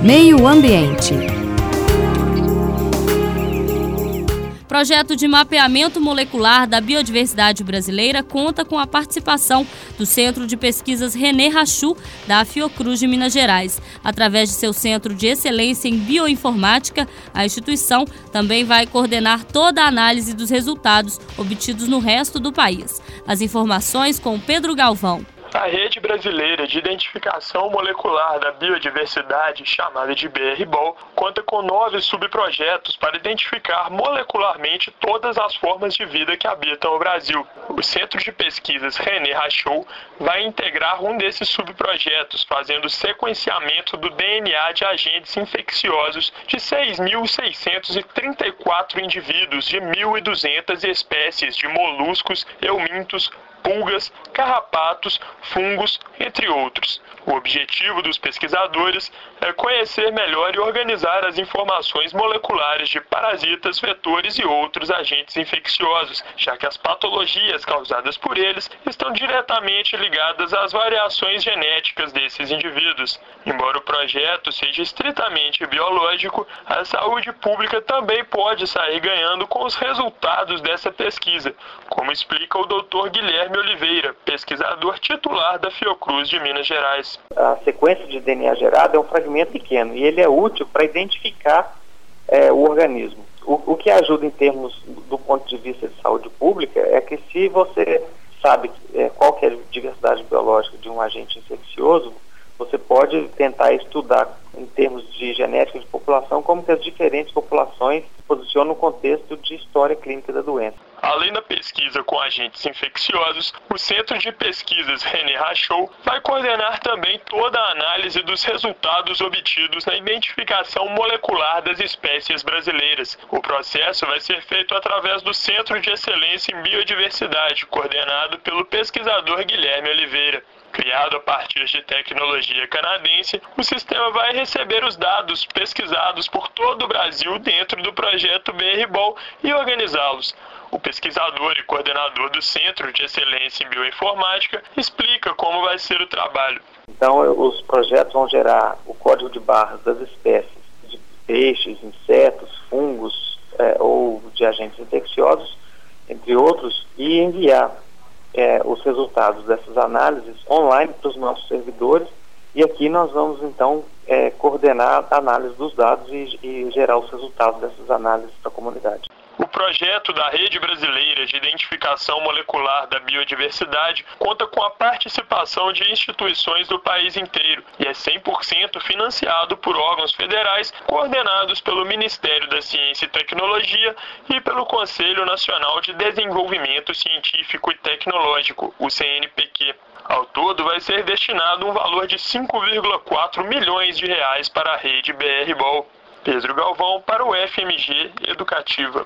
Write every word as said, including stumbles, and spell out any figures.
Meio Ambiente. Projeto de mapeamento molecular da biodiversidade brasileira conta com a participação do Centro de Pesquisas René Rachou, da Fiocruz de Minas Gerais. Através de seu Centro de Excelência em Bioinformática, a instituição também vai coordenar toda a análise dos resultados obtidos no resto do país. As informações com Pedro Galvão. A Rede Brasileira de Identificação Molecular da Biodiversidade, chamada de B R B O L, conta com nove subprojetos para identificar molecularmente todas as formas de vida que habitam o Brasil. O Centro de Pesquisas René Rachou vai integrar um desses subprojetos, fazendo sequenciamento do D N A de agentes infecciosos de seis mil seiscentos e trinta e quatro indivíduos de mil e duzentas espécies de moluscos, eumintos, pulgas, carrapatos, fungos, entre outros. O objetivo dos pesquisadores é conhecer melhor e organizar as informações moleculares de parasitas, vetores e outros agentes infecciosos, já que as patologias causadas por eles estão diretamente ligadas às variações genéticas desses indivíduos. Embora o projeto seja estritamente biológico, a saúde pública também pode sair ganhando com os resultados dessa pesquisa, como explica o doutor Guilherme Oliveira, pesquisador titular da Fiocruz de Minas Gerais. A sequência de D N A gerada é um fragmento pequeno e ele é útil para identificar é, o organismo. O, o que ajuda em termos do ponto de vista de saúde pública é que se você sabe é, qual que é a diversidade biológica de um agente infeccioso, você pode tentar estudar em termos de genética de população como que as diferentes populações se posicionam no contexto de história clínica da doença. Além da pesquisa com agentes infecciosos, o Centro de Pesquisas René Rachou vai coordenar também toda a análise dos resultados obtidos na identificação molecular das espécies brasileiras. O processo vai ser feito através do Centro de Excelência em Biodiversidade, coordenado pelo pesquisador Guilherme Oliveira. Criado a partir de tecnologia canadense, o sistema vai receber os dados pesquisados por todo o Brasil dentro do projeto B R B O L e organizá-los. O pesquisador e coordenador do Centro de Excelência em Bioinformática explica como vai ser o trabalho. Então, os projetos vão gerar o código de barras das espécies de peixes, insetos, fungos é, ou de agentes infecciosos, entre outros, e enviar É, os resultados dessas análises online para os nossos servidores, e aqui nós vamos então é, coordenar a análise dos dados e, e gerar os resultados dessas análises para a comunidade. O projeto da Rede Brasileira de Identificação Molecular da Biodiversidade conta com a participação de instituições do país inteiro e é cem por cento financiado por órgãos federais coordenados pelo Ministério da Ciência e Tecnologia e pelo Conselho Nacional de Desenvolvimento Científico e Tecnológico, o C N P Q. Ao todo, vai ser destinado um valor de cinco vírgula quatro milhões de reais para a rede B R B O L. Pedro Galvão para o F M G Educativa.